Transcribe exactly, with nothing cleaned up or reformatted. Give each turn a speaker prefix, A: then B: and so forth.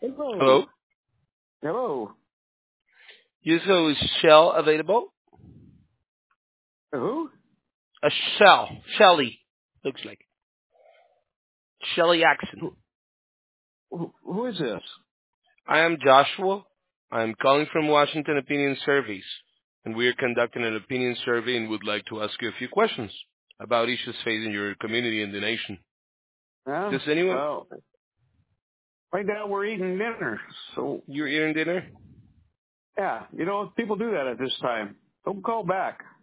A: Hello.
B: Hello?
A: Hello.
B: Yes, so is Shell available?
A: Who?
B: A Shell. Shelly. Looks like. Shelly Jackson.
A: Who, who who is this?
B: I am Joshua. I am calling from Washington Opinion Surveys. And we are conducting an opinion survey and would like to ask you a few questions about issues facing your community and the nation.
A: Huh?
B: Does anyone...
A: Well, right now we're eating dinner. So,
B: You're eating dinner?
A: yeah, you know, people do that at this time. Don't call back.